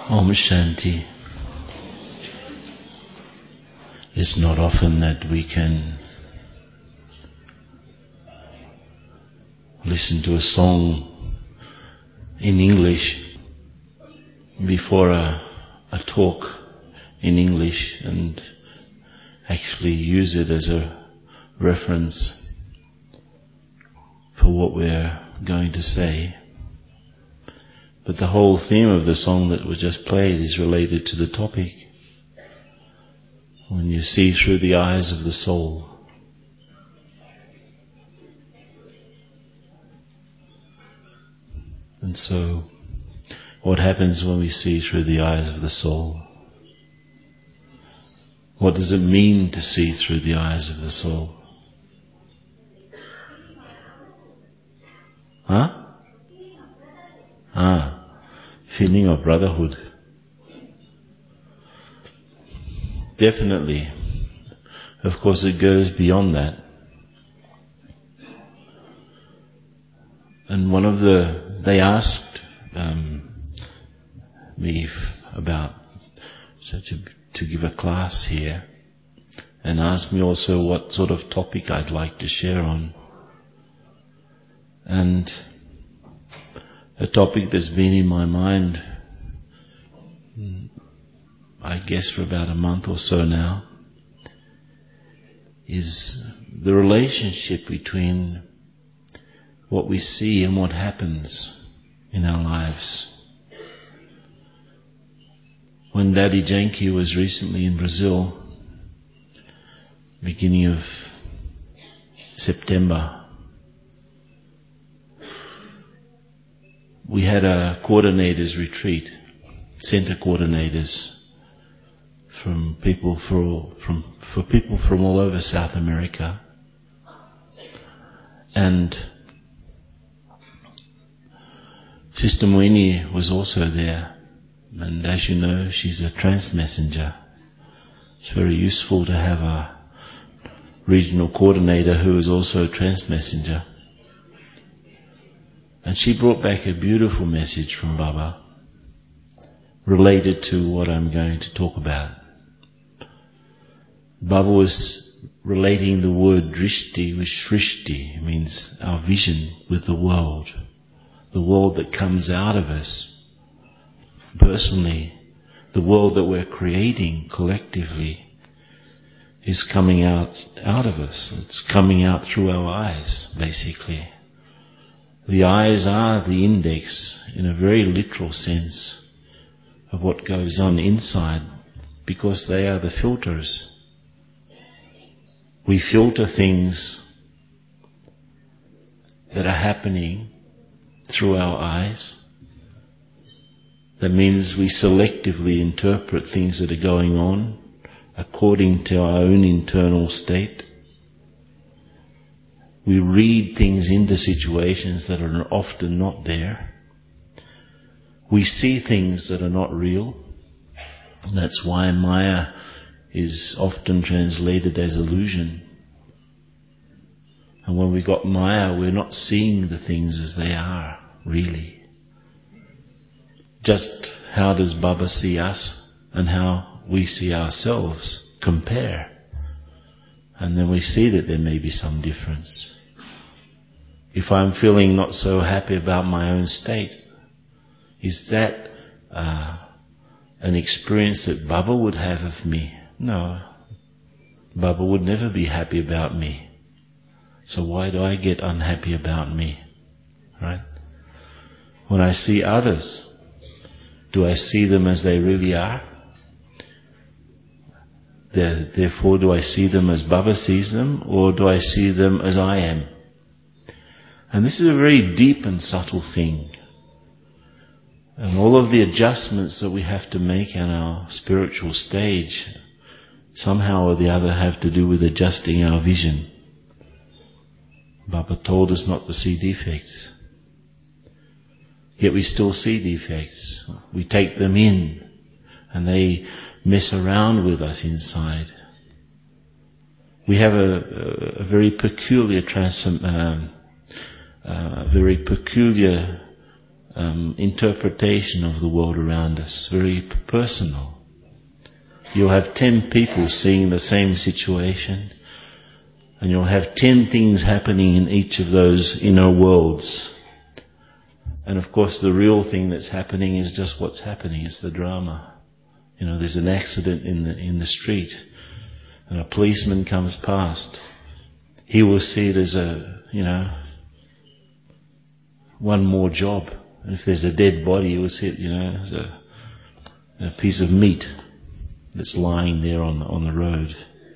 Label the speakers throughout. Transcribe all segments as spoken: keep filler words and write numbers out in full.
Speaker 1: Om Shanti. It's not often that we can listen to a song in English before a, a talk in English and actually use it as a reference for what we're going to say. But the whole theme of the song that was just played is related to the topic. When you see through the eyes of the soul. And so, what happens when we see through the eyes of the soul? What does it mean to see through the eyes of the soul? Huh? Ah, feeling of brotherhood. Definitely. Of course it goes beyond that. And one of the, they asked um, me about, so to, to give a class here, and asked me also what sort of topic I'd like to share on. And a topic that's been in my mind, I guess for about a month or so now, is the relationship between what we see and what happens in our lives. When Daddy Janki was recently in Brazil, beginning of September, we had a coordinators retreat, center coordinators from people for from for people from all over South America, and Sister Moini was also there. And as you know, she's a trance messenger. It's very useful to have a regional coordinator who is also a trance messenger. And she brought back a beautiful message from Baba related to what I'm going to talk about. Baba was relating the word drishti with shrishti. It means our vision with the world. The world that comes out of us. Personally, the world that we're creating collectively is coming out, out of us. It's coming out through our eyes, basically. The eyes are the index, in a very literal sense, of what goes on inside, because they are the filters. We filter things that are happening through our eyes. That means we selectively interpret things that are going on according to our own internal state. We read things into situations that are often not there. We see things that are not real. And that's why Maya is often translated as illusion. And when we got Maya, we're not seeing the things as they are, really. Just how does Baba see us and how we see ourselves compare? And then we see that there may be some difference. If I'm feeling not so happy about my own state, is that uh, an experience that Baba would have of me? No. Baba would never be happy about me. So why do I get unhappy about me? Right? When I see others, do I see them as they really are? Therefore, do I see them as Baba sees them, or do I see them as I am? And this is a very deep and subtle thing. And all of the adjustments that we have to make on our spiritual stage, somehow or the other, have to do with adjusting our vision. Baba told us not to see defects. Yet we still see defects. We take them in, and they mess around with us inside. We have a, a very peculiar transform, um, uh, very peculiar um, interpretation of the world around us, very personal. You'll have ten people seeing the same situation, and you'll have ten things happening in each of those inner worlds. And of course the real thing that's happening is just what's happening. It's the drama. You know, there's an accident in the in the street, and a policeman comes past. He will see it as a, you know, one more job. And if there's a dead body, he will see it, you know, as a, a piece of meat that's lying there on on the road.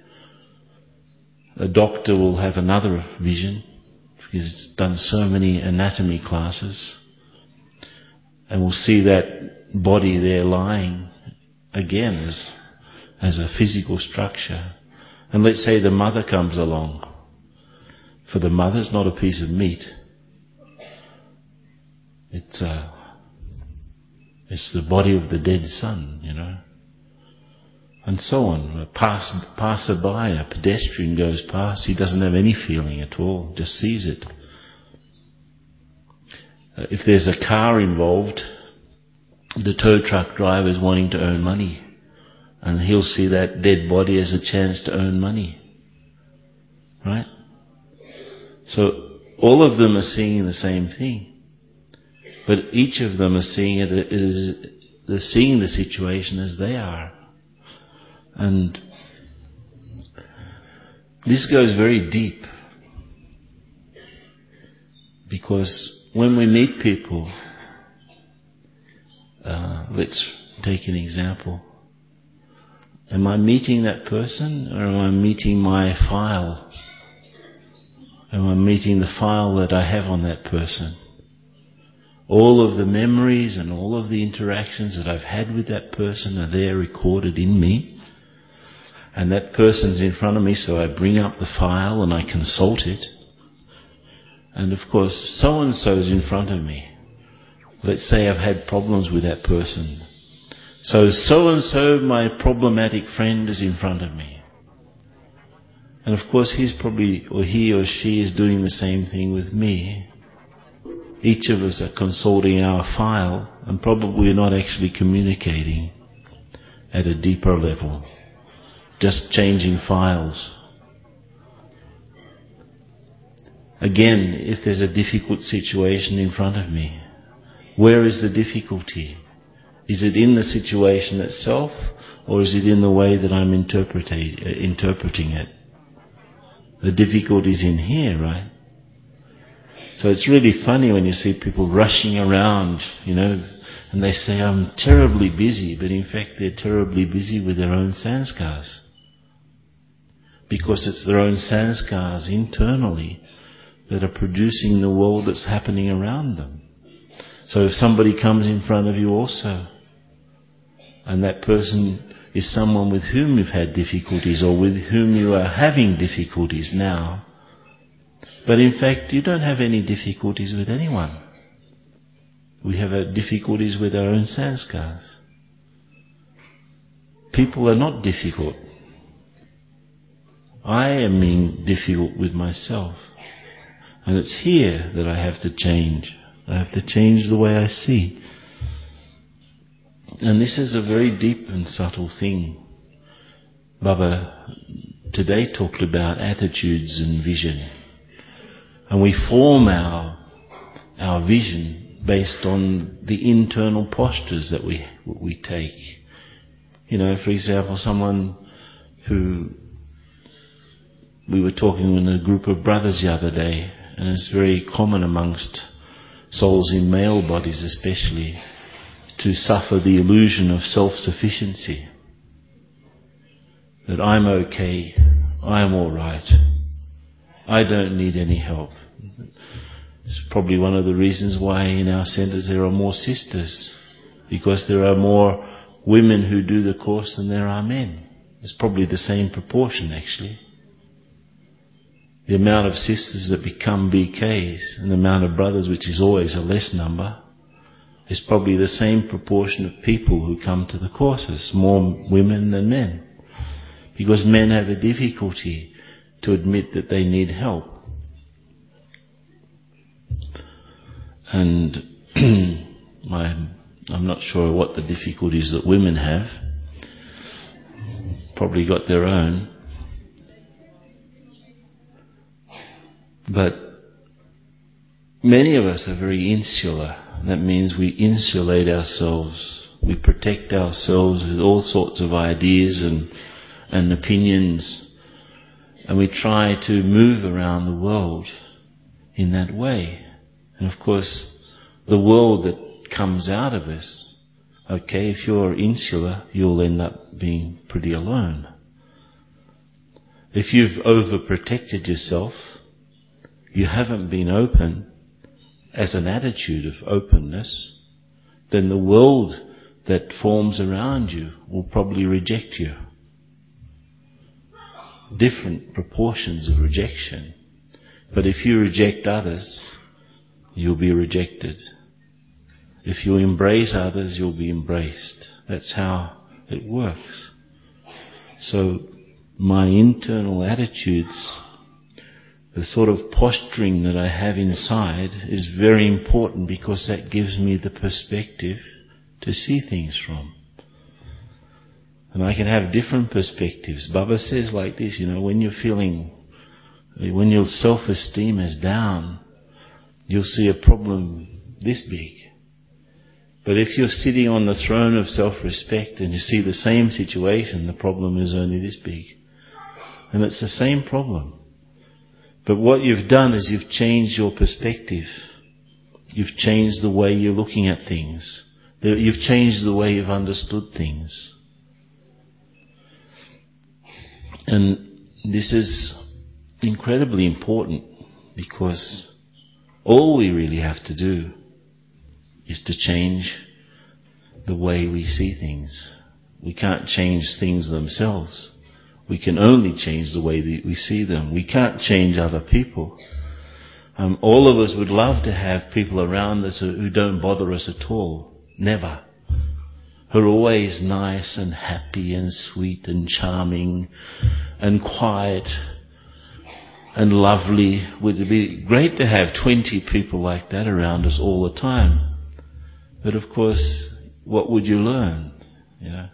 Speaker 1: A doctor will have another vision, because he's done so many anatomy classes, and will see that body there lying again as as a physical structure. And let's say the mother comes along. For the mother, it's not a piece of meat. It's uh, it's the body of the dead son, you know. And so on. A pass, passerby, a pedestrian goes past, he doesn't have any feeling at all, just sees it. Uh, if there's a car involved, the tow truck driver is wanting to earn money, and he'll see that dead body as a chance to earn money. Right? So all of them are seeing the same thing, but each of them are seeing it as they're seeing the situation as they are. And this goes very deep, because when we meet people, uh, let's take an example. Am I meeting that person, or am I meeting my file? Am I meeting the file that I have on that person? All of the memories and all of the interactions that I've had with that person are there recorded in me. And that person's in front of me, so I bring up the file and I consult it. And of course, so-and-so's in front of me. Let's say I've had problems with that person. So so-and-so, my problematic friend, is in front of me. And of course he's probably, or he or she is doing the same thing with me. Each of us are consulting our file, and probably not actually communicating at a deeper level. Just changing files. Again, if there's a difficult situation in front of me, where is the difficulty? Is it in the situation itself, or is it in the way that I'm interpreting interpreting it? The difficulty is in here, right? So it's really funny when you see people rushing around, you know, and they say, I'm terribly busy, but in fact they're terribly busy with their own sanskars. Because it's their own sanskars internally that are producing the world that's happening around them. So if somebody comes in front of you also, and that person is someone with whom you've had difficulties, or with whom you are having difficulties now, but in fact you don't have any difficulties with anyone. We have uh, difficulties with our own sanskars. People are not difficult. I am being difficult with myself. And it's here that I have to change. I have to change the way I see. And this is a very deep and subtle thing. Baba today talked about attitudes and vision. And we form our, our vision based on the internal postures that we, we take. You know, for example, someone who... We were talking with a group of brothers the other day, and it's very common amongst souls in male bodies especially to suffer the illusion of self-sufficiency. That I'm okay, I'm all right, I don't need any help. It's probably one of the reasons why in our centres there are more sisters, because there are more women who do the course than there are men. It's probably the same proportion actually. The amount of sisters that become B Ks and the amount of brothers, which is always a less number, is probably the same proportion of people who come to the courses, more women than men. Because men have a difficulty to admit that they need help. And My, I'm not sure what the difficulties that women have. Probably got their own. But many of us are very insular. That means we insulate ourselves. We protect ourselves with all sorts of ideas and, and opinions. And we try to move around the world in that way. And of course, the world that comes out of us, okay, if you're insular, you'll end up being pretty alone. If you've overprotected yourself, you haven't been open as an attitude of openness, then the world that forms around you will probably reject you. Different proportions of rejection. But if you reject others, you'll be rejected. If you embrace others, you'll be embraced. That's how it works. So my internal attitudes, the sort of posturing that I have inside, is very important, because that gives me the perspective to see things from. And I can have different perspectives. Baba says like this, you know, when you're feeling, when your self-esteem is down, you'll see a problem this big. But if you're sitting on the throne of self-respect and you see the same situation, the problem is only this big. And it's the same problem. But what you've done is you've changed your perspective. You've changed the way you're looking at things. You've changed the way you've understood things. And this is incredibly important, because all we really have to do is to change the way we see things. We can't change things themselves. We can only change the way that we see them. We can't change other people. Um, all of us would love to have people around us who, who don't bother us at all. Never. Who are always nice and happy and sweet and charming and quiet and lovely. It would be great to have twenty people like that around us all the time. But of course, what would you learn? You know?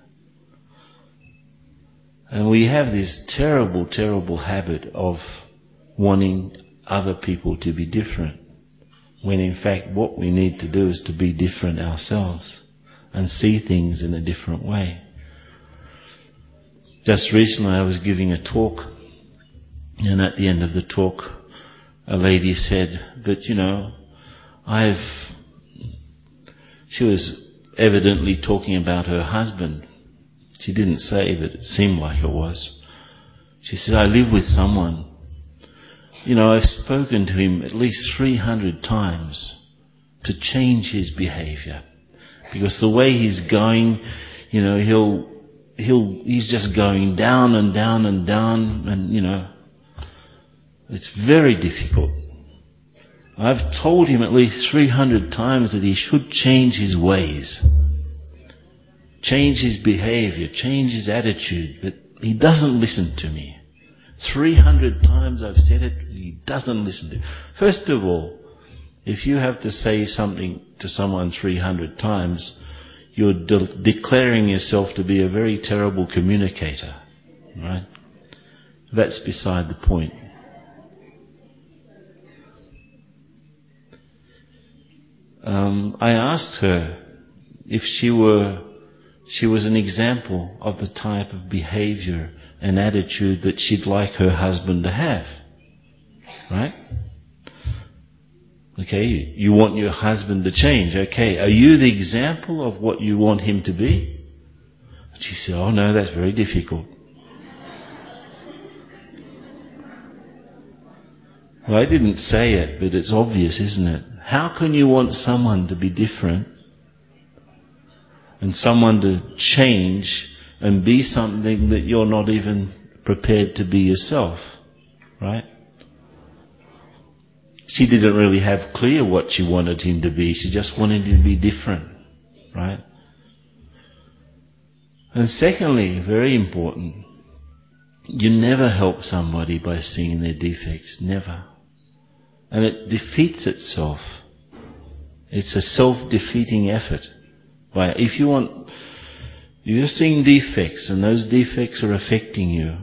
Speaker 1: And we have this terrible, terrible habit of wanting other people to be different, when in fact what we need to do is to be different ourselves and see things in a different way. Just recently I was giving a talk, and at the end of the talk a lady said, but you know, I've... She was evidently talking about her husband. She didn't say, but it seemed like it was. She said, I live with someone. You know, I've spoken to him at least three hundred times to change his behavior. Because the way he's going, you know, he'll, he'll, he's just going down and down and down, and, you know, it's very difficult. I've told him at least three hundred times that he should change his ways. Change his behavior, change his attitude, but he doesn't listen to me. three hundred times I've said it, he doesn't listen to me. First of all, if you have to say something to someone three hundred times, you're de- declaring yourself to be a very terrible communicator, right? That's beside the point. Um, I asked her if she were, she was an example of the type of behavior and attitude that she'd like her husband to have. Right? Okay, you want your husband to change. Okay, are you the example of what you want him to be? And she said, oh no, that's very difficult. Well, I didn't say it, but it's obvious, isn't it? How can you want someone to be different and someone to change and be something that you're not even prepared to be yourself? Right? She didn't really have clear what she wanted him to be. She just wanted him to be different. Right? And secondly, very important, you never help somebody by seeing their defects. Never. And it defeats itself. It's a self-defeating effort. By if you want, you're seeing defects, and those defects are affecting you.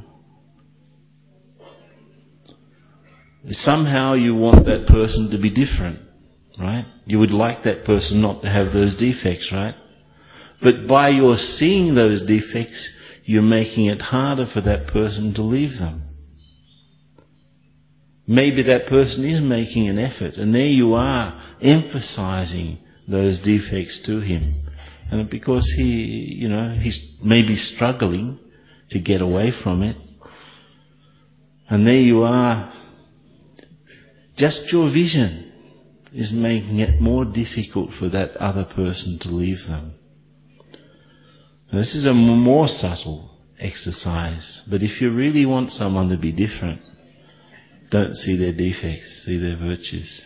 Speaker 1: Somehow you want that person to be different, right? You would like that person not to have those defects, right? But by your seeing those defects, you're making it harder for that person to leave them. Maybe that person is making an effort, and there you are emphasizing those defects to him. And because he, you know, he's maybe struggling to get away from it. And there you are, just your vision is making it more difficult for that other person to leave them. Now, this is a more subtle exercise. But if you really want someone to be different, don't see their defects, see their virtues.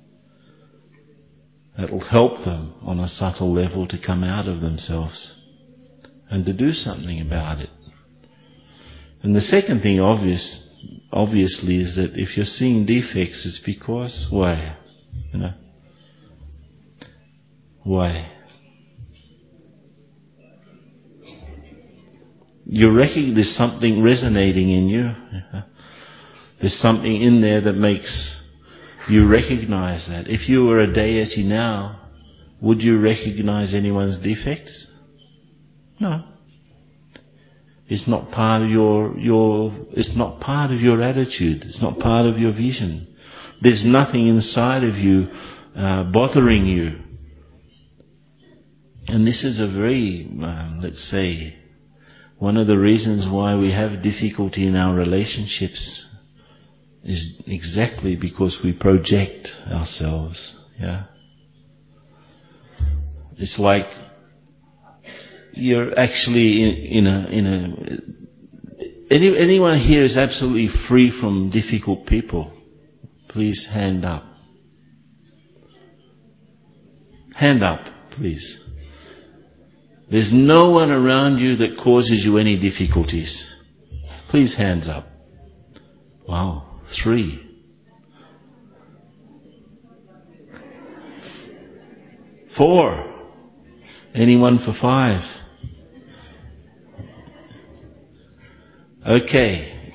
Speaker 1: That'll help them on a subtle level to come out of themselves and to do something about it. And the second thing, obvious, obviously, is that if you're seeing defects, it's because why? You know, why? You reckon there's something resonating in you. There's something in there that makes you recognize that. If you were a deity now, would you recognize anyone's defects? No. It's not part of your, your, it's not part of your attitude. It's not part of your vision. There's nothing inside of you uh, bothering you. And this is a very, uh, let's say, one of the reasons why we have difficulty in our relationships is exactly because we project ourselves. Yeah. It's like you're actually in, in a in a. Any, anyone here is absolutely free from difficult people? Please hand up. Hand up, please. There's no one around you that causes you any difficulties. Please, hands up. Wow. Three. Four. Anyone for five? Okay.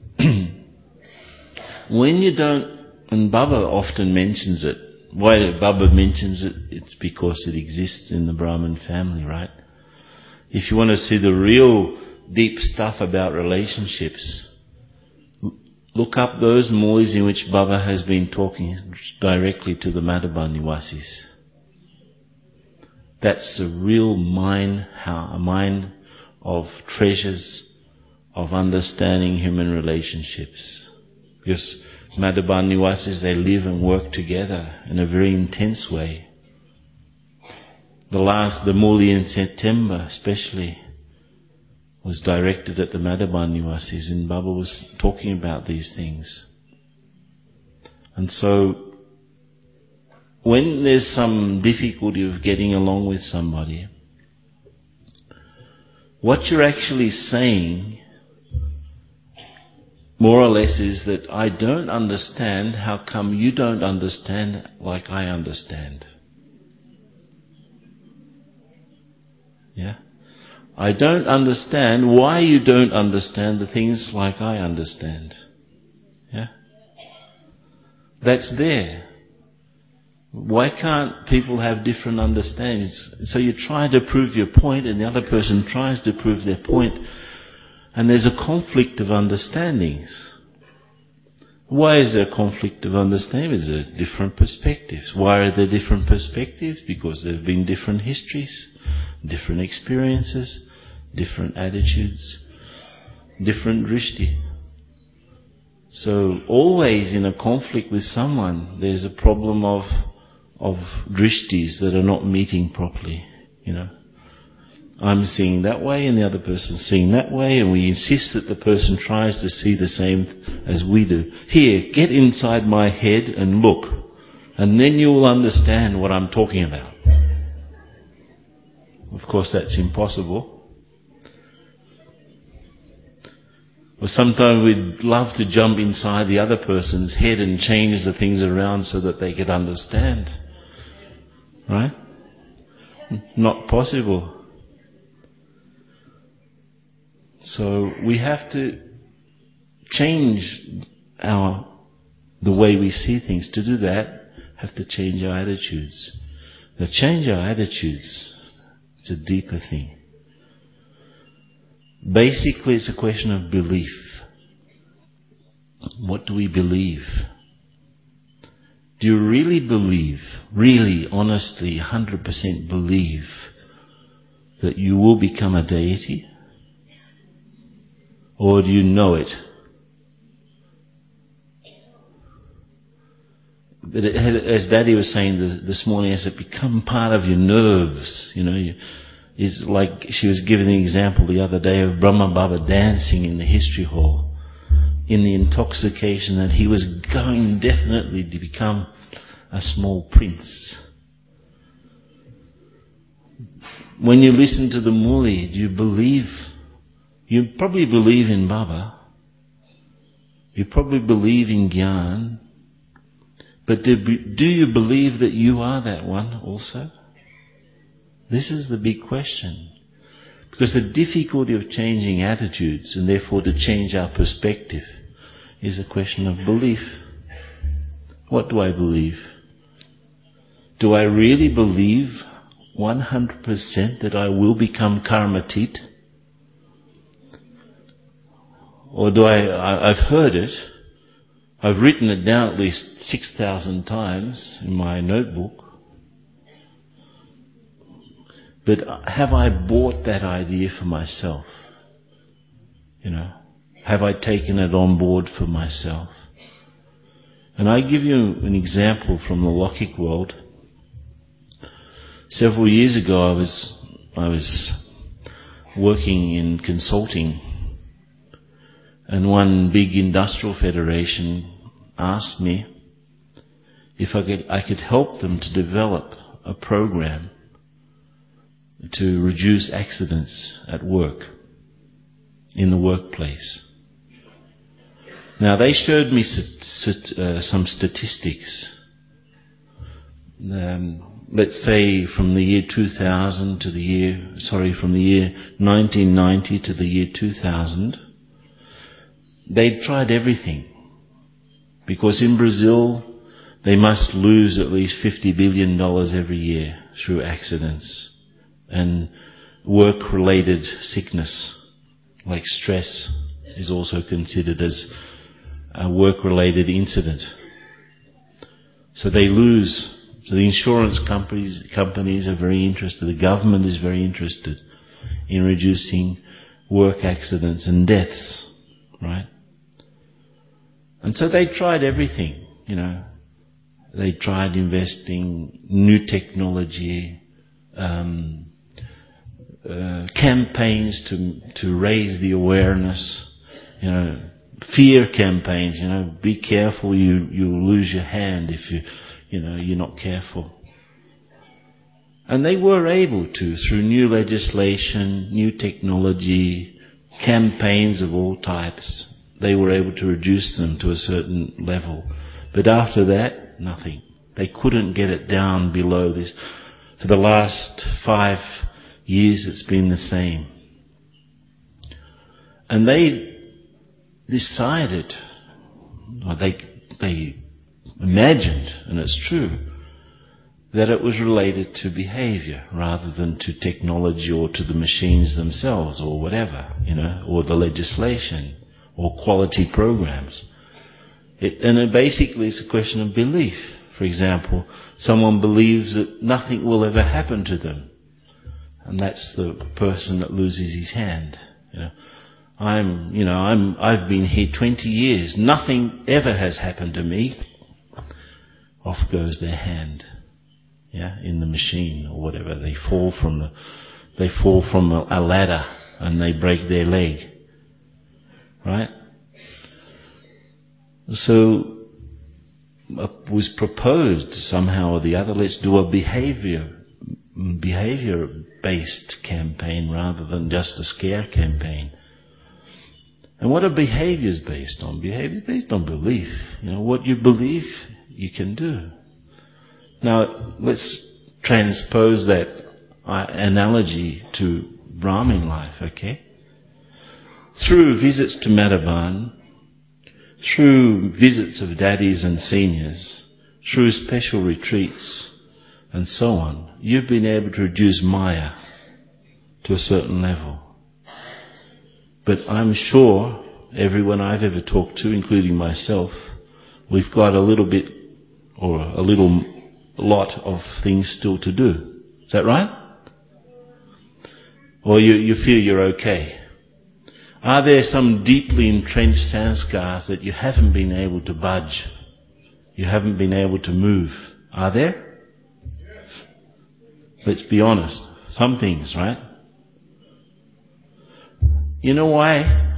Speaker 1: When you don't, and Baba often mentions it, why Baba mentions it, it's because it exists in the Brahmin family, right? If you want to see the real deep stuff about relationships, look up those mois in which Baba has been talking directly to the Madhubban Niwasis. That's a real mine, a mine of treasures of understanding human relationships. Because Madhubban Niwasis, they live and work together in a very intense way. The last, the Muli in September especially, was directed at the Madhubban Niwasis, and Baba was talking about these things. And so, when there's some difficulty of getting along with somebody, what you're actually saying, more or less, is that I don't understand how come you don't understand like I understand. Yeah? I don't understand why you don't understand the things like I understand. Yeah? That's there. Why can't people have different understandings? So you try to prove your point and the other person tries to prove their point, and there's a conflict of understandings. Why is there a conflict of understanding? There's different perspectives. Why are there different perspectives? Because there have been different histories, different experiences, different attitudes, different drishti. So always in a conflict with someone, there's a problem of of drishtis that are not meeting properly. You know, I'm seeing that way and the other person's seeing that way, and we insist that the person tries to see the same as we do. Here, get inside my head and look, and then you will understand what I'm talking about. Of course, that's impossible. Or sometimes we'd love to jump inside the other person's head and change the things around so that they could understand. Right? Not possible. So we have to change our the way we see things. To do that, have to change our attitudes. To change our attitudes, it's a deeper thing. Basically, it's a question of belief. What do we believe? Do you really believe, really, honestly, one hundred percent believe that you will become a deity? Or do you know it? But it has, as Daddy was saying this morning, has it become part of your nerves? You know, you, it's like she was giving the example the other day of Brahma Baba dancing in the history hall, in the intoxication that he was going definitely to become a small prince. When you listen to the Muli, do you believe? You probably believe in Baba. You probably believe in Gyan. But do, do you believe that you are that one also? This is the big question. Because the difficulty of changing attitudes, and therefore to change our perspective, is a question of belief. What do I believe? Do I really believe one hundred percent that I will become karmatit? Or do I, I, I've heard it, I've written it down at least six thousand times in my notebook, but have I bought that idea for myself? You know, have I taken it on board for myself? And I give you an example from the Lokik world. Several years ago I was, I was working in consulting, and one big industrial federation asked me if I could, I could help them to develop a program to reduce accidents at work, in the workplace. Now they showed me st- st- uh, some statistics. Um, let's say from the year two thousand to the year, sorry, from the year nineteen ninety to the year two thousand, they'd tried everything. Because in Brazil, they must lose at least fifty billion dollars every year through accidents and work-related sickness, like stress, is also considered as a work-related incident. So they lose. So the insurance companies companies are very interested. The government is very interested in reducing work accidents and deaths, right? And so they tried everything, you know. They tried investing new technology, um, uh, campaigns to to raise the awareness, you know, fear campaigns, you know, be careful, you you'll lose your hand if you, you know, you're not careful. And they were able to, through new legislation, new technology, campaigns of all types, they were able to reduce them to a certain level. But after that, nothing. They couldn't get it down below this. For the last five years it's been the same. And they decided, or they, they imagined, and it's true, that it was related to behavior rather than to technology or to the machines themselves or whatever, you know, or the legislation or quality programs. It, and it basically is a question of belief. For example, someone believes that nothing will ever happen to them, and that's the person that loses his hand. You know, I'm, you know, I'm, I've been here twenty years. Nothing ever has happened to me. Off goes their hand, yeah, in the machine or whatever. They fall from the, they fall from a ladder and they break their leg, right? So it was proposed somehow or the other, let's do a behavior, behavior-based campaign rather than just a scare campaign. And what are behaviors based on? Behavior based on belief. You know, what you believe, you can do. Now, let's transpose that uh, analogy to Brahmin life, okay? Through visits to Madhavan, through visits of daddies and seniors, through special retreats and so on, you've been able to reduce Maya to a certain level. But I'm sure everyone I've ever talked to, including myself, we've got a little bit or a little lot of things still to do. Is that right? Or you, you feel you're okay? Are there some deeply entrenched sanskars that you haven't been able to budge? You haven't been able to move? Are there? Let's be honest. Some things, right? You know why?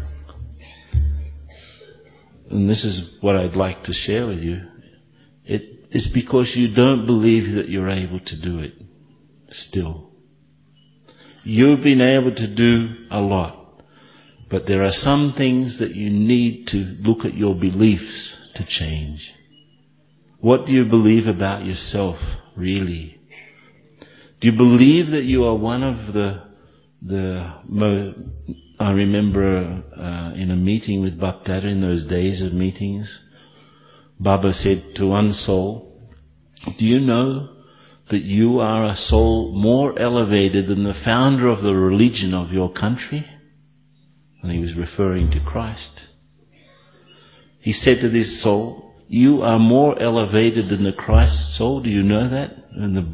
Speaker 1: And this is what I'd like to share with you. It is because you don't believe that you're able to do it still. You've been able to do a lot. But there are some things that you need to look at your beliefs to change. What do you believe about yourself, really? Do you believe that you are one of the, the mo- I remember uh, in a meeting with Bapdada in those days of meetings, Baba said to one soul, do you know that you are a soul more elevated than the founder of the religion of your country? And he was referring to Christ. He said to this soul, you are more elevated than the Christ soul. Do you know that? And the,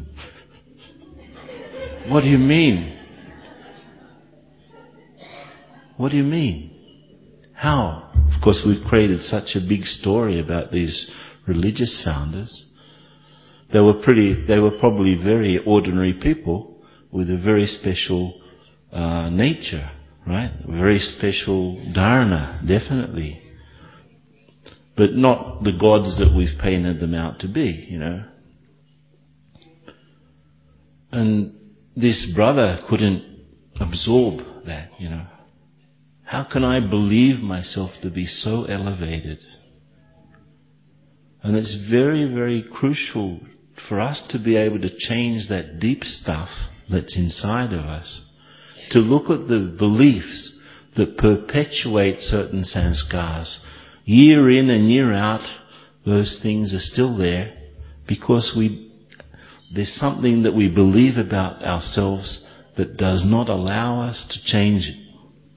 Speaker 1: what do you mean? What do you mean? How? Of course, we've created such a big story about these religious founders. They were pretty, they were probably very ordinary people with a very special uh, nature. Right? Very special dharana, definitely. But not the gods that we've painted them out to be, you know. And this brother couldn't absorb that, you know. How can I believe myself to be so elevated? And it's very, very crucial for us to be able to change that deep stuff that's inside of us. To look at the beliefs that perpetuate certain sanskars. Year in and year out, those things are still there because we, there's something that we believe about ourselves that does not allow us to change it.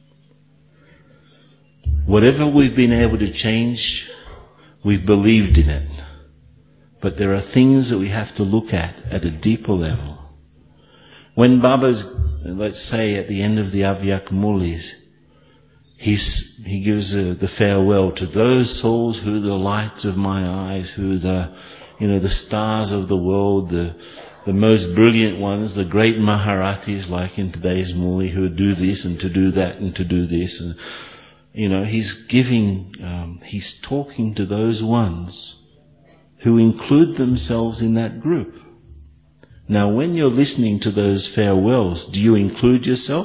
Speaker 1: Whatever we've been able to change, we've believed in it. But there are things that we have to look at at a deeper level. When Baba's, let's say, at the end of the Avyakamulis, he's, he gives a, the farewell to those souls who are the lights of my eyes, who are the, you know, the stars of the world, the, the most brilliant ones, the great Maharatis, like in today's Muli, who do this and to do that and to do this. And, you know, he's giving, um, he's talking to those ones who include themselves in that group. Now, when you're listening to those farewells, do you include yourself?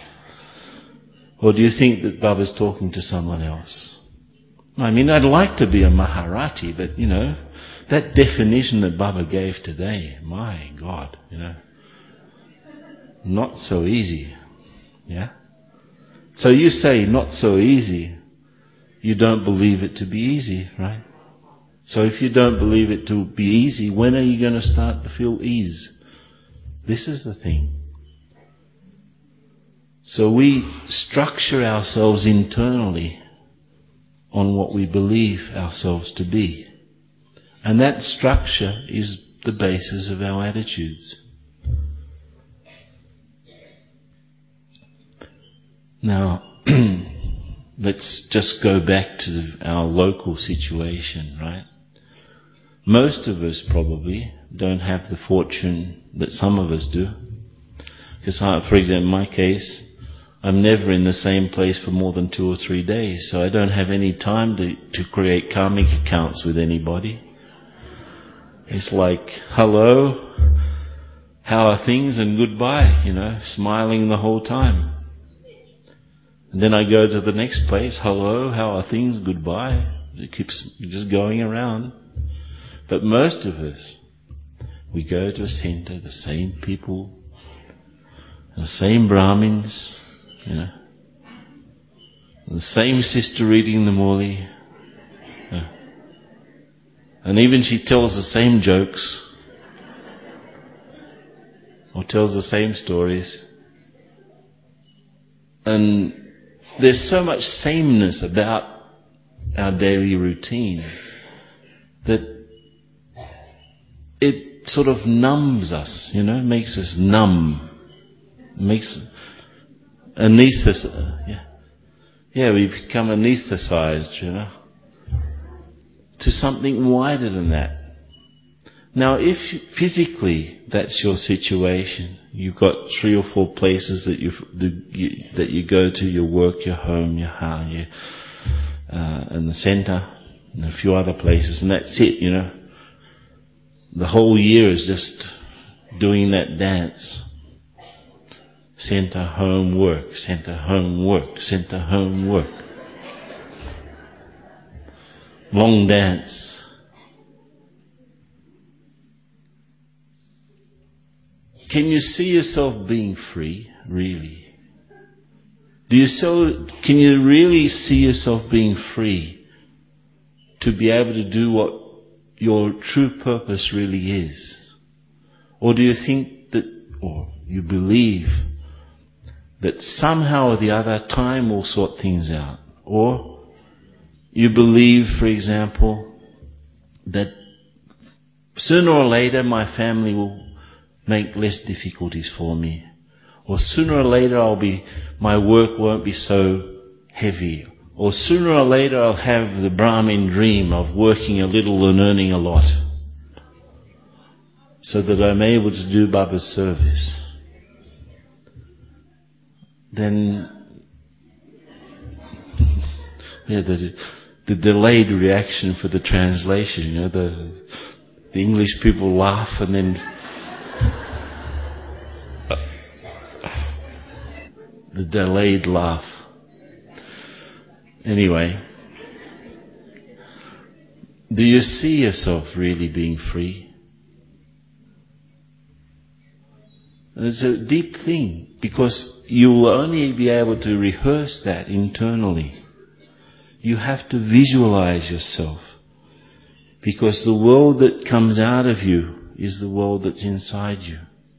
Speaker 1: Or do you think that Baba's talking to someone else? I mean, I'd like to be a Maharati, but, you know, that definition that Baba gave today, my God, you know, not so easy, yeah? So you say not so easy, you don't believe it to be easy, right? So if you don't believe it to be easy, when are you going to start to feel ease? This is the thing. So we structure ourselves internally on what we believe ourselves to be. And that structure is the basis of our attitudes. Now, let's just go back to the, our local situation, right? Most of us probably don't have the fortune that some of us do. Because, for example, in my case, I'm never in the same place for more than two or three days, so I don't have any time to, to create karmic accounts with anybody. It's like, hello, how are things, and goodbye, you know, smiling the whole time. And then I go to the next place, hello, how are things, goodbye. It keeps just going around. But most of us We go to a center, the same people, the same Brahmins, you know, the same sister reading the Murli, yeah. And even she tells the same jokes, or tells the same stories. And there's so much sameness about our daily routine that it sort of numbs us, you know, makes us numb, makes anesthetized. Yeah, yeah, we become anesthetized, you know, to something wider than that. Now, if physically that's your situation, you've got three or four places that you, you that you go to: your work, your home, your house, your, uh, and the center, and a few other places, and that's it, you know. The whole year is just doing that dance. Center, home, work. Center, home, work. Center, home, work. Long dance. Can you see yourself being free, really? Do you so, can you really see yourself being free to be able to do what your true purpose really is? Or do you think that, or you believe that somehow or the other time will sort things out? Or you believe, for example, that sooner or later my family will make less difficulties for me, or sooner or later I'll be, my work won't be so heavy, or sooner or later I'll have the Brahmin dream of working a little and earning a lot, so that I'm able to do Baba's service. Then, yeah, the, the delayed reaction for the translation, you know, the the English people laugh and then the delayed laugh. Anyway, do you see yourself really being free? It's a deep thing, because you will only be able to rehearse that internally. You have to visualize yourself, because the world that comes out of you is the world that's inside you.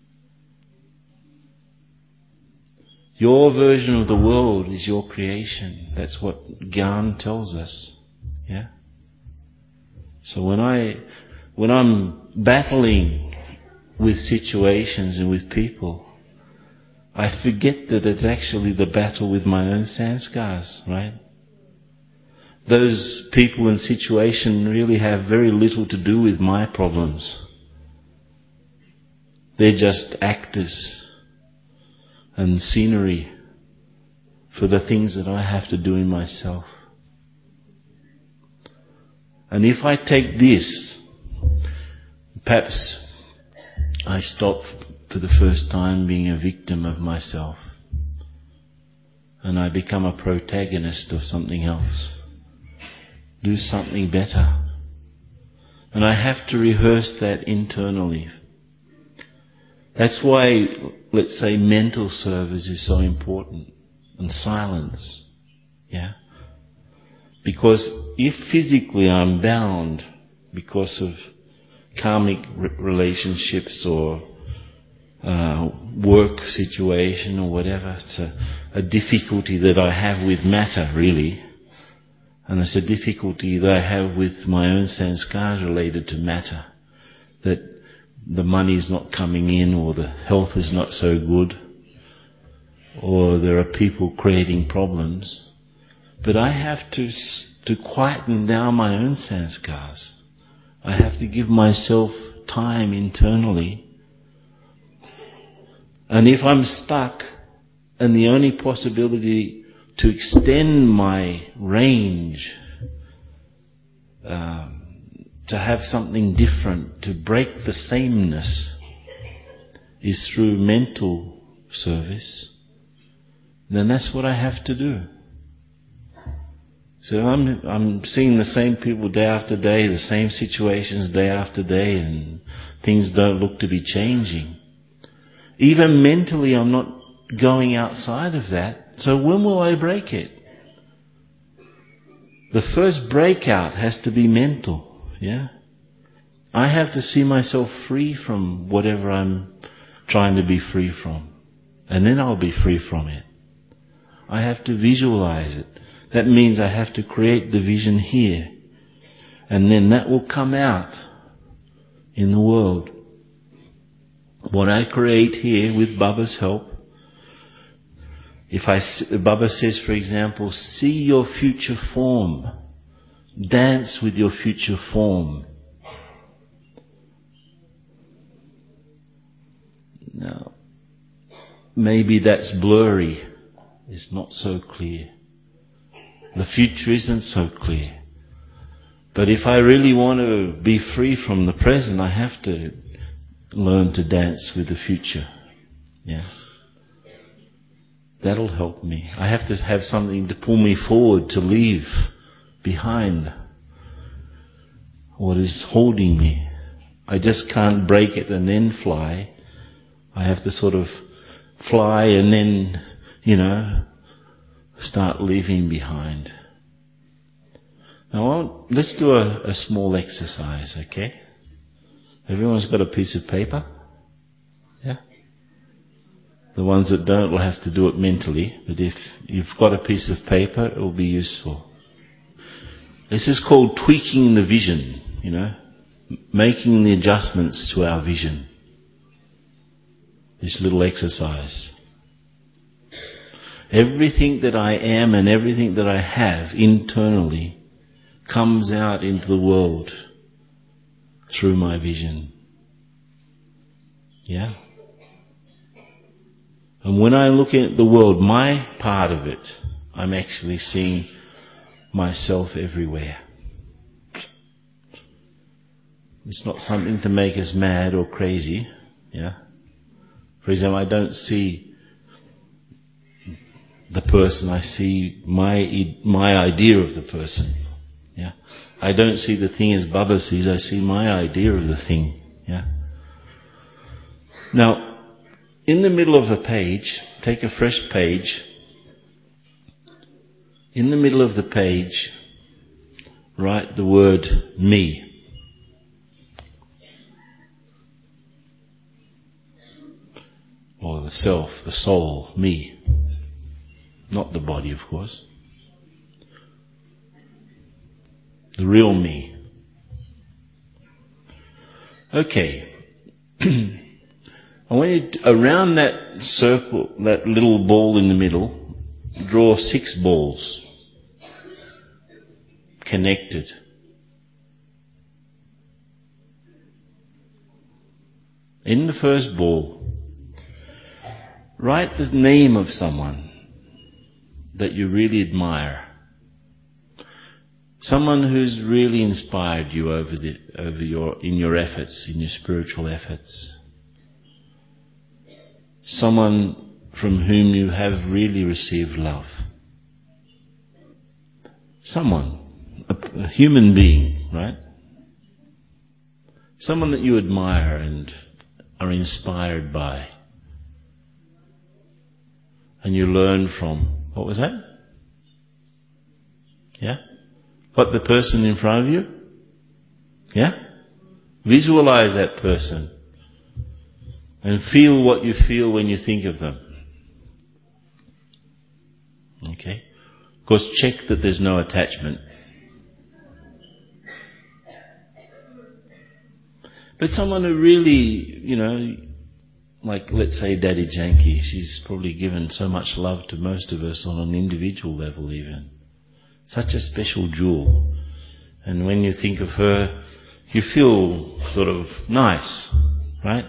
Speaker 1: Your version of the world is your creation. That's what Gyan tells us. Yeah? So when I, when I'm battling with situations and with people, I forget that it's actually the battle with my own sanskars, right? Those people and situations really have very little to do with my problems. They're just actors and scenery for the things that I have to do in myself. And if I take this, perhaps I stop for the first time being a victim of myself, and I become a protagonist of something else. Do something better. And I have to rehearse that internally. That's why, let's say, mental service is so important, and silence. Yeah? Because if physically I'm bound because of karmic re- relationships or uh, work situation or whatever, it's a, a difficulty that I have with matter, really. And it's a difficulty that I have with my own sanskars related to matter. That the money is not coming in, or the health is not so good, or there are people creating problems. But I have to to quieten down my own sanskars. I have to give myself time internally. And if I'm stuck, and the only possibility to extend my range, um, to have something different, to break the sameness, is through mental service, then that's what I have to do. So I'm I'm seeing the same people day after day, the same situations day after day, and things don't look to be changing. Even mentally, I'm not going outside of that. So when will I break it? The first breakout has to be mental, yeah? I have to see myself free from whatever I'm trying to be free from. And then I'll be free from it. I have to visualize it. That means I have to create the vision here. And then that will come out in the world. What I create here with Baba's help, if I, Baba says, for example, see your future form. Dance with your future form. Now, maybe that's blurry. It's not so clear. The future isn't so clear. But if I really want to be free from the present, I have to learn to dance with the future. Yeah. That'll help me. I have to have something to pull me forward, to leave behind what is holding me. I just can't break it and then fly. I have to sort of fly and then, you know, start leaving behind. Now, let's do a, a small exercise, okay? Everyone's got a piece of paper? Yeah? The ones that don't will have to do it mentally, but if you've got a piece of paper, it will be useful. This is called tweaking the vision, you know, making the adjustments to our vision. This little exercise. Everything that I am and everything that I have internally comes out into the world through my vision. Yeah? And when I look at the world, my part of it, I'm actually seeing myself everywhere. It's not something to make us mad or crazy. Yeah? For example, I don't see the person, I see my my idea of the person. Yeah? I don't see the thing as Baba sees, I see my idea of the thing. Yeah? Now, in the middle of a page, take a fresh page. In the middle of the page, write the word me. Or the self, the soul, me. Not the body, of course. The real me. Okay. I want you to, around that circle, that little ball in the middle, draw six balls. Connected. In the first ball, write the name of someone that you really admire. Someone who's really inspired you over the over your in your efforts, in your spiritual efforts. Someone from whom you have really received love. Someone, a, a human being, right? Someone that you admire and are inspired by. And you learn from. What was that? Yeah? What, the person in front of you? Yeah? Visualize that person. And feel what you feel when you think of them. Okay? Of course, check that there's no attachment. But someone who really, you know, like let's say Daddy Janki, she's probably given so much love to most of us on an individual level even. Such a special jewel. And when you think of her, you feel sort of nice, right?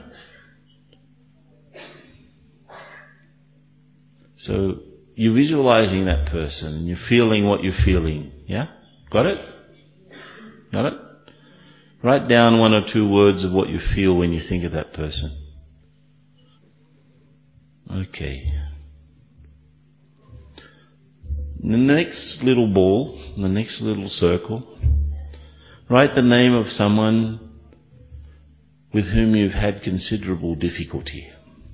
Speaker 1: So you're visualizing that person and you're feeling what you're feeling. Yeah? Got it? Got it? Write down one or two words of what you feel when you think of that person. Okay. In the next little ball, in the next little circle, write the name of someone with whom you've had considerable difficulty.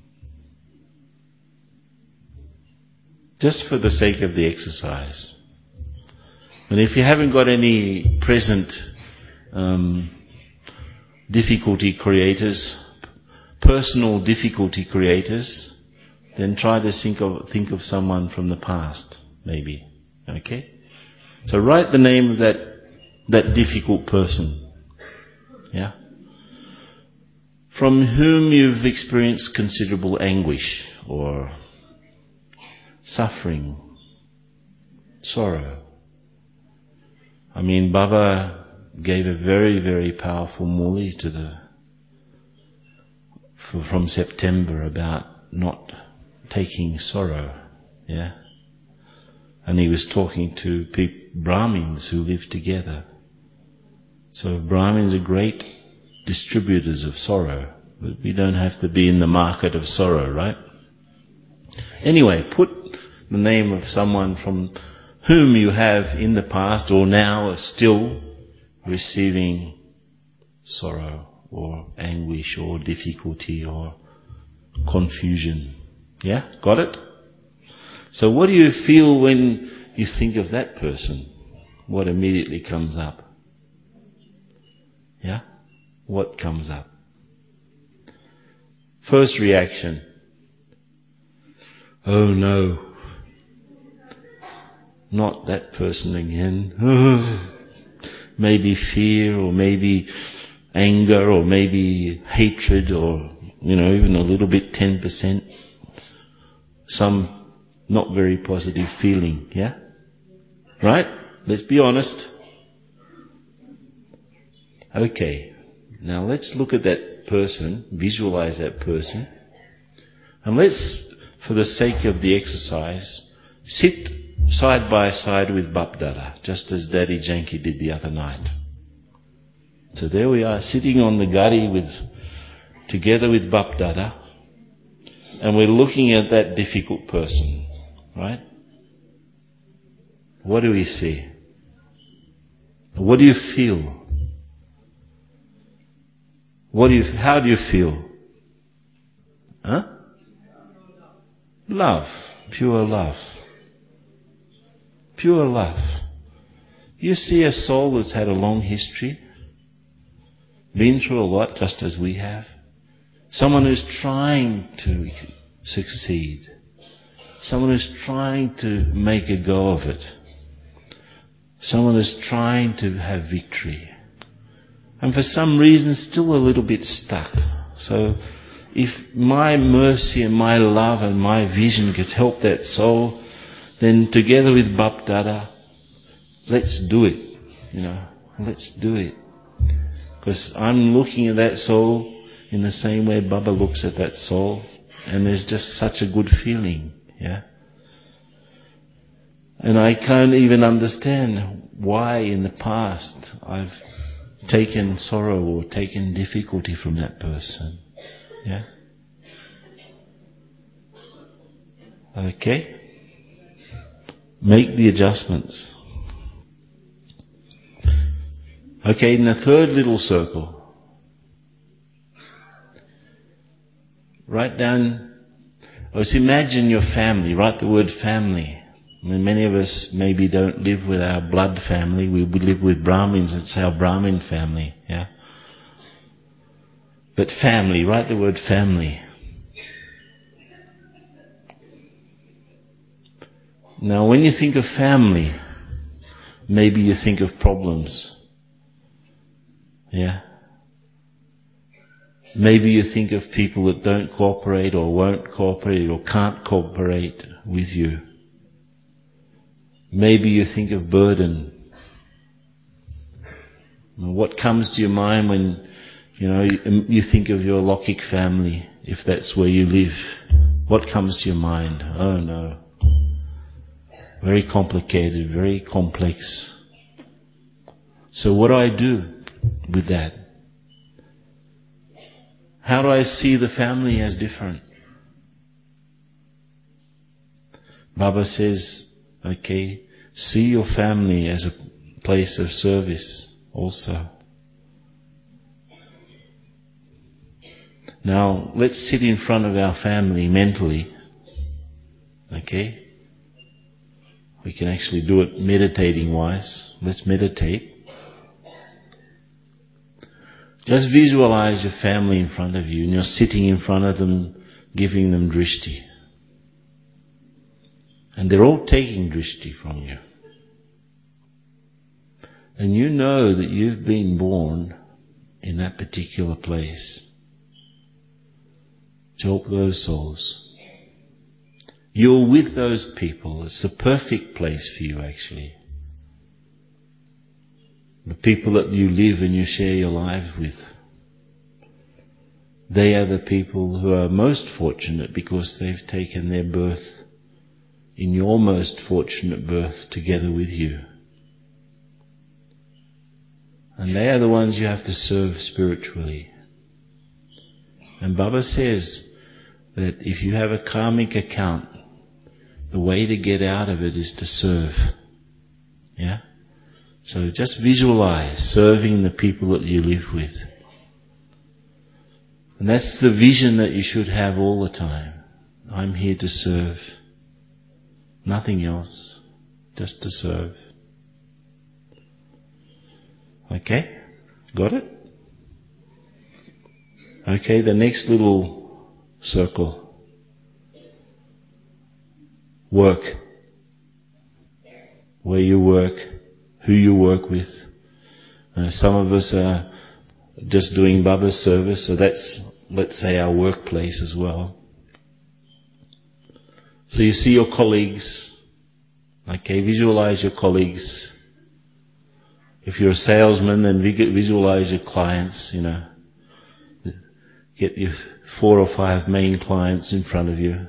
Speaker 1: Just for the sake of the exercise. And if you haven't got any present um, difficulty creators, personal difficulty creators, then try to think of think of someone from the past, maybe. Okay? So write the name of that that difficult person. Yeah? From whom you've experienced considerable anguish or suffering, sorrow. I mean, Baba gave a very, very powerful muli to the for, from September about not taking sorrow, yeah. And he was talking to people, Brahmins who live together. So Brahmins are great distributors of sorrow, but we don't have to be in the market of sorrow, right? Anyway, put the name of someone from whom you have in the past or now are still receiving sorrow or anguish or difficulty or confusion. Yeah? Got it? So what do you feel when you think of that person? What immediately comes up? Yeah? What comes up? First reaction. Oh no. Not that person again. Maybe fear or maybe anger or maybe hatred or, you know, even a little bit, ten percent. Some not very positive feeling, yeah? Right? Let's be honest. Okay. Now let's look at that person, visualize that person, and let's, for the sake of the exercise, sit side by side with Bapdada, just as Daddy Janki did the other night. So there we are, sitting on the gadi with, together with Bapdada, and we're looking at that difficult person, right? What do we see? What do you feel? What do you, how do you feel? Huh? Love. Pure love. Pure love. You see a soul that's had a long history, been through a lot just as we have. Someone who's trying to succeed. Someone who's trying to make a go of it. Someone who's trying to have victory. And for some reason still a little bit stuck. So if my mercy and my love and my vision could help that soul, then together with Bapdada, let's do it. You know, let's do it. Because I'm looking at that soul in the same way Baba looks at that soul, and there's just such a good feeling, yeah. And I can't even understand why in the past I've taken sorrow or taken difficulty from that person. Yeah? Okay? Make the adjustments. Okay, in the third little circle, write down, or just imagine your family. Write the word family. I mean, many of us maybe don't live with our blood family. We live with Brahmins. It's our Brahmin family. Yeah. But family. Write the word family. Now, when you think of family, maybe you think of problems. Yeah. Maybe you think of people that don't cooperate or won't cooperate or can't cooperate with you. Maybe you think of burden. What comes to your mind when, you know, you, you think of your Lokik family, if that's where you live? What comes to your mind? Oh no. Very complicated, very complex. So what do I do with that? How do I see the family as different? Baba says, Okay? See your family as a place of service also. Now, let's sit in front of our family mentally. Okay? We can actually do it meditating wise. Let's meditate. Just visualize your family in front of you, and you're sitting in front of them, giving them drishti. And they're all taking drishti from you. And you know that you've been born in that particular place to help those souls. You're with those people. It's the perfect place for you, actually. The people that you live and you share your life with. They are the people who are most fortunate because they've taken their birth in your most fortunate birth together with you. And they are the ones you have to serve spiritually. And Baba says that if you have a karmic account, the way to get out of it is to serve. Yeah? So just visualize serving the people that you live with. And that's the vision that you should have all the time. I'm here to serve. Nothing else. Just to serve. Okay? Got it? Okay, the next little circle. Work. Where you work. Who you work with. Uh, some of us are just doing Baba's service, so that's, let's say, our workplace as well. So you see your colleagues. Okay, visualize your colleagues. If you're a salesman, then visualize your clients, you know. Get your four or five main clients in front of you.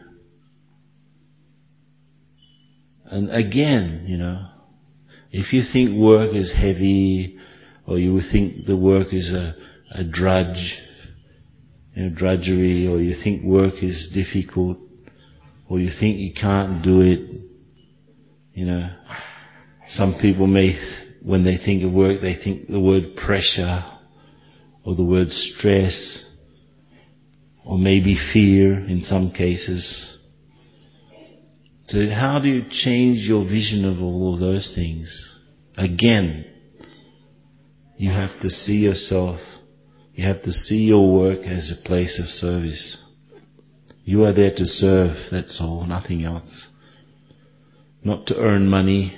Speaker 1: And again, you know, if you think work is heavy, or you think the work is a, a drudge, you know, drudgery, or you think work is difficult, or you think you can't do it, you know, some people may, when they think of work, they think the word pressure, or the word stress, or maybe fear in some cases. So how do you change your vision of all of those things? Again, you have to see yourself, you have to see your work as a place of service. You are there to serve, that's all, nothing else. Not to earn money.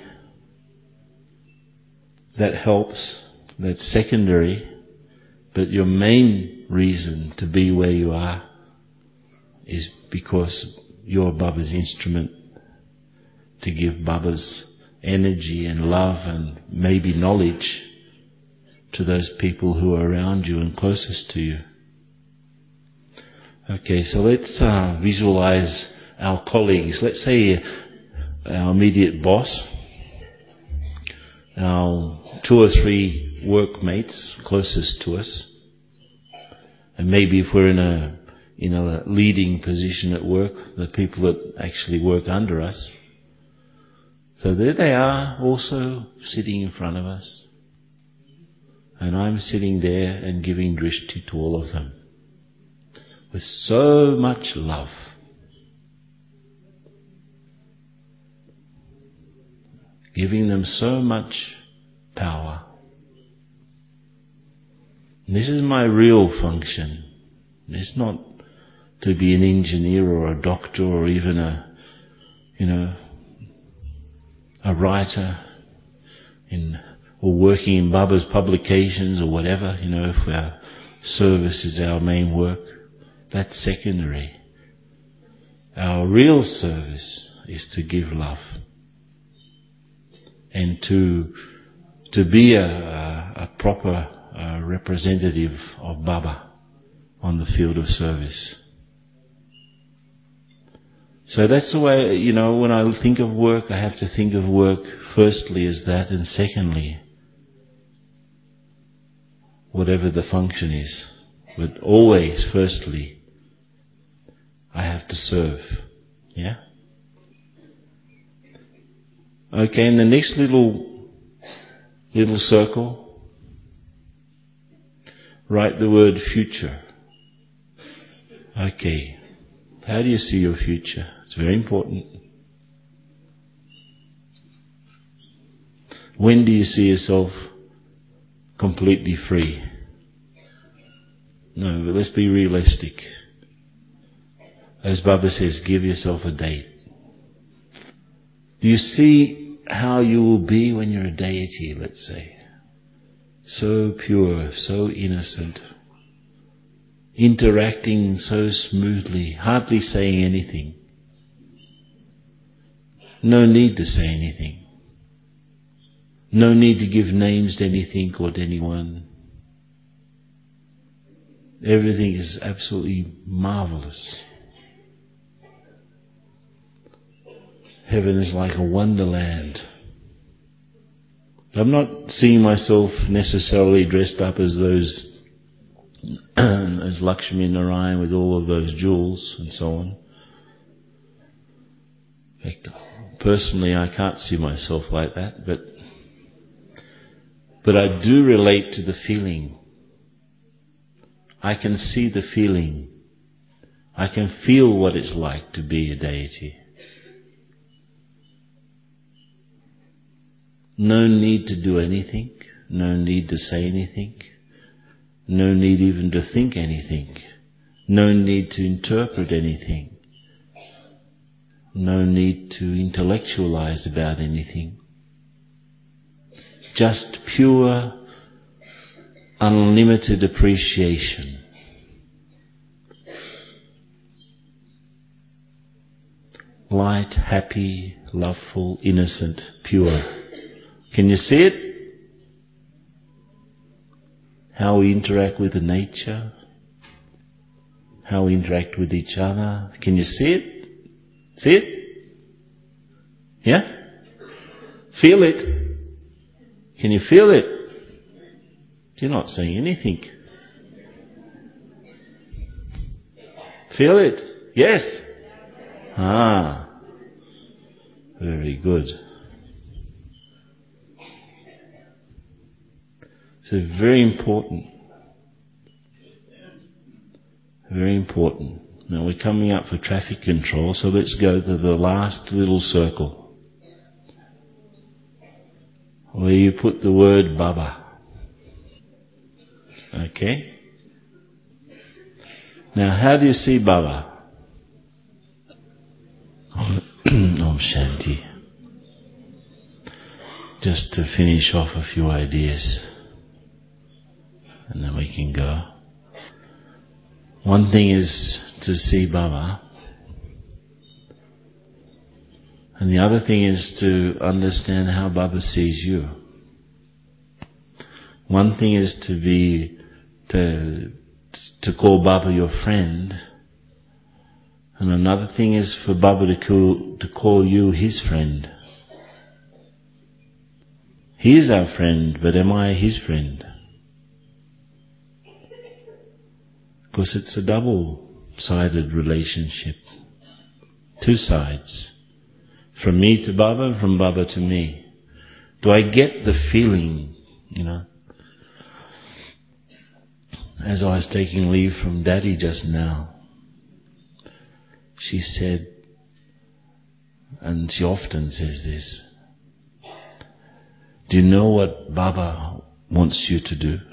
Speaker 1: That helps, that's secondary. But your main reason to be where you are is because you're Baba's instrument to give Baba's energy and love and maybe knowledge to those people who are around you and closest to you. Okay, so let's uh, visualize our colleagues. Let's say our immediate boss, our two or three workmates closest to us, and maybe if we're in a in a leading position at work, the people that actually work under us. So there they are, also sitting in front of us. And I'm sitting there and giving drishti to all of them. With so much love. Giving them so much power. And this is my real function. It's not to be an engineer or a doctor or even a, you know, a writer in, or working in Baba's publications or whatever, you know, if our service is our main work, that's secondary. Our real service is to give love and to to be a, a, a proper uh, representative of Baba on the field of service. So that's the way, you know, when I think of work, I have to think of work firstly as that, and secondly, whatever the function is. But always, firstly, I have to serve. Yeah? Okay, in the next little little circle, write the word future. Okay, how do you see your future? It's very important. When do you see yourself completely free? No, but let's be realistic. As Baba says, give yourself a date. Do you see how you will be when you're a deity, let's say? So pure, so innocent, interacting so smoothly, hardly saying anything. No need to say anything. No need to give names to anything or to anyone. Everything is absolutely marvelous. Heaven is like a wonderland. I'm not seeing myself necessarily dressed up as those, as Lakshmi Narayan with all of those jewels and so on. In fact, personally, I can't see myself like that, but but I do relate to the feeling. I can see the feeling. I can feel what it's like to be a deity. No need to do anything. No need to say anything. No need even to think anything. No need to interpret anything. No need to intellectualize about anything. Just pure, unlimited appreciation. Light, happy, loveful, innocent, pure. Can you see it? How we interact with the nature, how we interact with each other. Can you see it? See it? Yeah? Feel it? Can you feel it? You're not saying anything. Feel it? Yes? Ah, very good. So very important. Very important. Now we're coming up for traffic control, so let's go to the last little circle, where you put the word Baba. Okay? Now how do you see Baba? Om Shanti. Just to finish off a few ideas, and then we can go. One thing is to see Baba, and the other thing is to understand how Baba sees you. One thing is to be to to call Baba your friend, and another thing is for Baba to call, to call you his friend. He is our friend, but am I his friend? Because it's a double-sided relationship. Two sides. From me to Baba and from Baba to me. Do I get the feeling, you know? As I was taking leave from Daddy just now, she said, and she often says this, do you know what Baba wants you to do?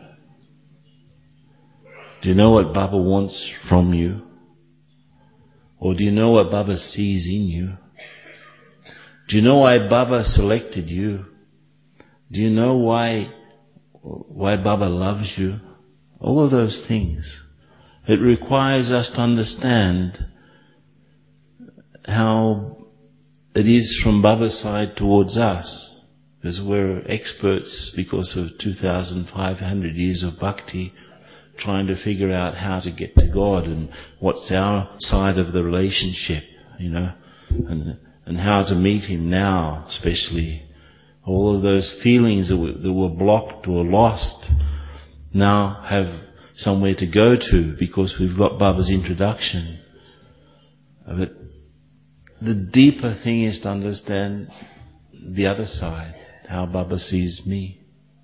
Speaker 1: Do you know what Baba wants from you? Or do you know what Baba sees in you? Do you know why Baba selected you? Do you know why, why Baba loves you? All of those things. It requires us to understand how it is from Baba's side towards us. Because we're experts because of two thousand five hundred years of bhakti, trying to figure out how to get to God and what's our side of the relationship, you know, and and how to meet Him now, especially. All of those feelings that were, that were blocked or lost now have somewhere to go to because we've got Baba's introduction. But the deeper thing is to understand the other side, how Baba sees me.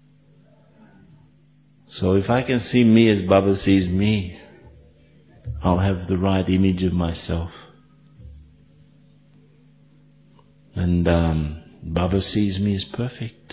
Speaker 1: So if I can see me as Baba sees me, I'll have the right image of myself. And um, Baba sees me as perfect.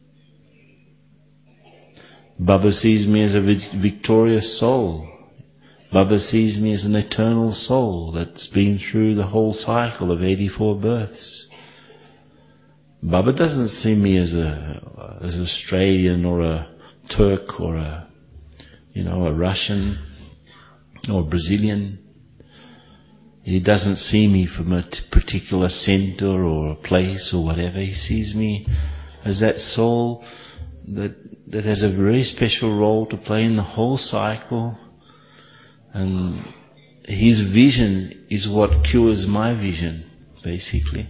Speaker 1: Baba sees me as a victorious soul. Baba sees me as an eternal soul that's been through the whole cycle of eighty-four births. Baba doesn't see me as a as an Australian or a Turk or a you know a Russian or a Brazilian. He doesn't see me from a particular center or a place or whatever. He sees me as that soul that that has a very special role to play in the whole cycle. And his vision is what cures my vision, basically.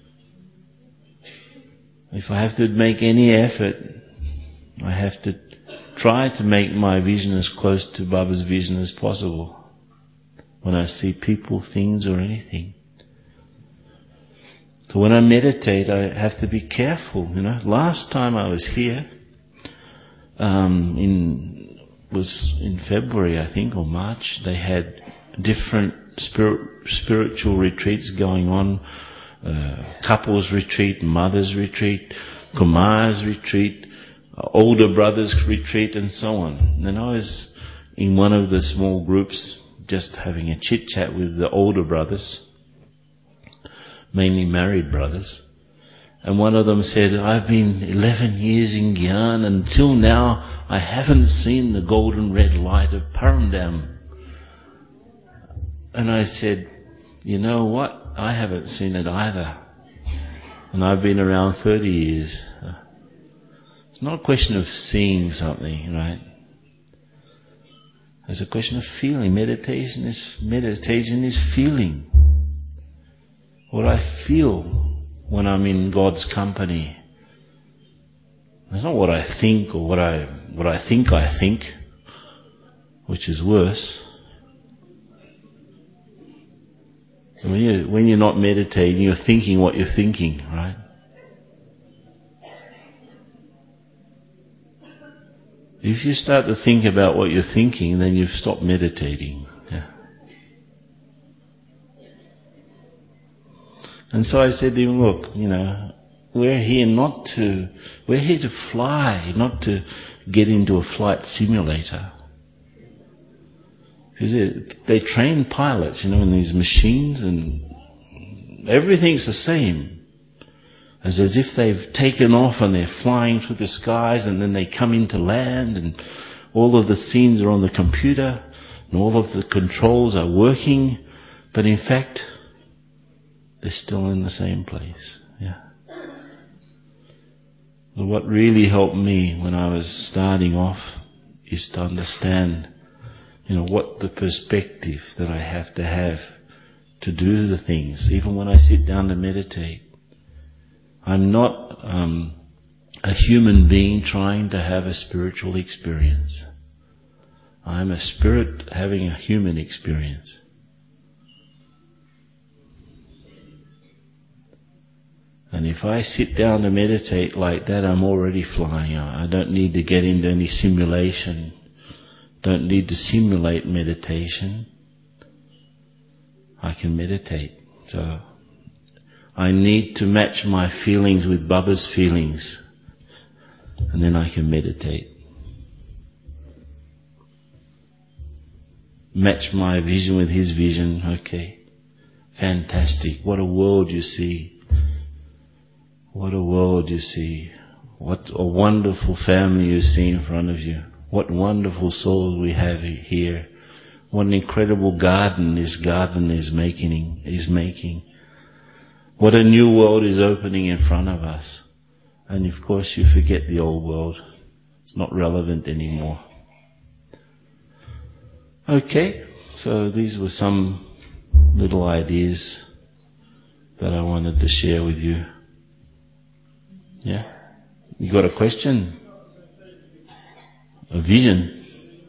Speaker 1: If I have to make any effort, I have to try to make my vision as close to Baba's vision as possible when I see people, things or anything. So when I meditate, I have to be careful, you know. Last time I was here, um, in was in February, I think, or March, they had different spirit, spiritual retreats going on, uh, couples retreat, mothers retreat, Kumar's retreat, uh, older brothers retreat, and so on. And I was in one of the small groups just having a chit chat with the older brothers, mainly married brothers. And one of them said, I've been eleven years in Gyan, and until now I haven't seen the golden red light of Parandam. And I said, you know what? I haven't seen it either. And I've been around thirty years. It's not a question of seeing something, right? It's a question of feeling. Meditation is, meditation is feeling. What I feel when I'm in God's company. It's not what I think or what I what I think I think, which is worse. When you when you're not meditating, you're thinking what you're thinking, right? If you start to think about what you're thinking, then you've stopped meditating. Yeah. And so I said to him, look, you know, we're here not to, we're here to fly, not to get into a flight simulator. Because they train pilots, you know, in these machines, and everything's the same. It's as if they've taken off and they're flying through the skies, and then they come into land, and all of the scenes are on the computer, and all of the controls are working, but in fact, they're still in the same place. Yeah. But what really helped me when I was starting off is to understand, you know, what the perspective that I have to have to do the things. Even when I sit down to meditate, I'm not um, a human being trying to have a spiritual experience. I'm a spirit having a human experience. And if I sit down to meditate like that, I'm already flying. I don't need to get into any simulation. Don't need to simulate meditation. I can meditate. So I need to match my feelings with Baba's feelings, and then I can meditate. Match my vision with his vision. Okay. Fantastic. What a world you see. What a world you see. What a wonderful family you see in front of you. What wonderful souls we have here. What an incredible garden this garden is making. Is making. What a new world is opening in front of us. And of course you forget the old world. It's not relevant anymore. Okay, so these were some little ideas that I wanted to share with you. Yeah? You got a question? A vision?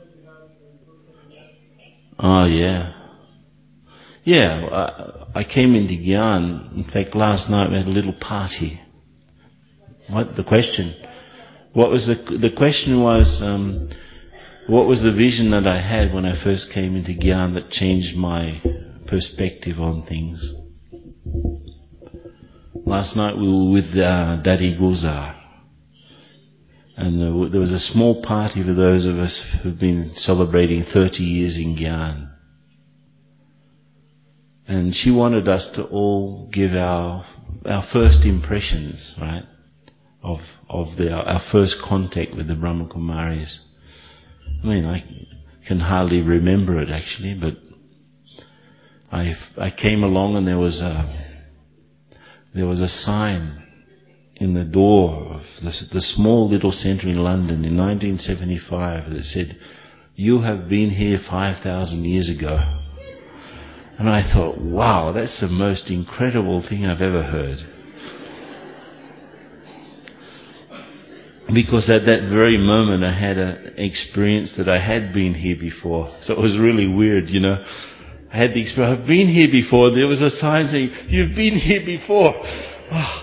Speaker 1: Oh, yeah. Yeah, I, I came into Gyan. In fact, last night we had a little party. What the question? What was the the question was? Um, what was the vision that I had when I first came into Gyan that changed my perspective on things? Last night we were with uh, Daddy Gulzar, and there, there was a small party for those of us who've been celebrating thirty years in Gyan. And she wanted us to all give our our first impressions, right, of of the, our first contact with the Brahma Kumaris. I mean, I can hardly remember it actually, but I I came along and there was a there was a sign in the door of the, the small little centre in London in nineteen seventy-five that said, "You have been here five thousand years ago." And I thought, wow, that's the most incredible thing I've ever heard. Because at that very moment I had an experience that I had been here before. So it was really weird, you know. I had the experience, I've been here before. There was a sign saying, "You've been here before." Oh.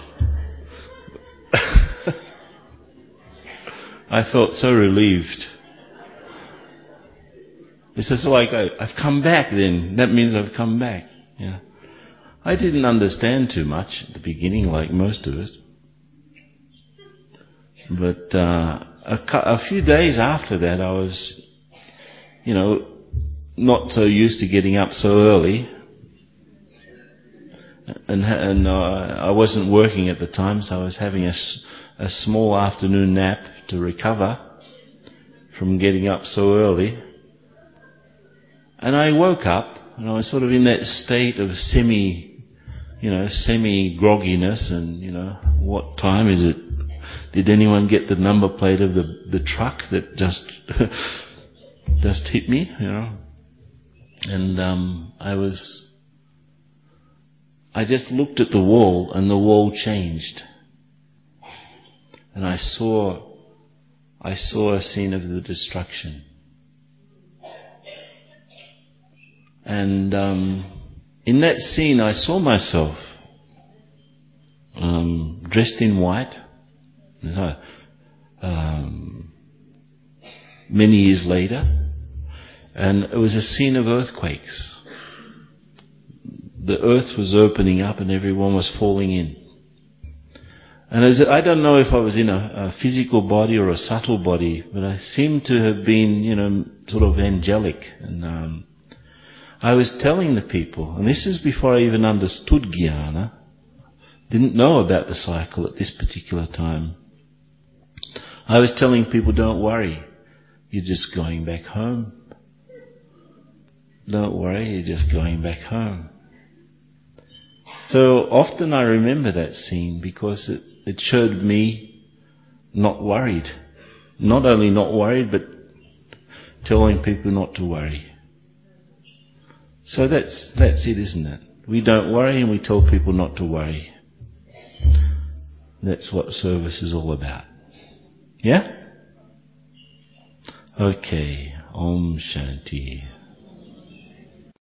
Speaker 1: I felt so relieved. It's just like, I, I've come back then. That means I've come back. Yeah. I didn't understand too much at the beginning, like most of us. But uh, a, a few days after that, I was, you know, not so used to getting up so early. And, and uh, I wasn't working at the time, so I was having a, a small afternoon nap to recover from getting up so early. And I woke up, and I was sort of in that state of semi, you know, semi-grogginess, and, you know, what time is it? Did anyone get the number plate of the, the truck that just, just hit me, you know? And, um, I was, I just looked at the wall, and the wall changed. And I saw, I saw a scene of the destruction. And um, in that scene, I saw myself um, dressed in white. Um, many years later, and it was a scene of earthquakes. The earth was opening up, and everyone was falling in. And as I don't know if I was in a, a physical body or a subtle body, but I seemed to have been, you know, sort of angelic. And um, I was telling the people, and this is before I even understood Jnana, didn't know about the cycle at this particular time. I was telling people, don't worry, you're just going back home. Don't worry, you're just going back home. So often I remember that scene because it, it showed me not worried. Not only not worried, but telling people not to worry. So that's that's it, isn't it? We don't worry and we tell people not to worry. That's what service is all about. Yeah? Okay. Om Shanti.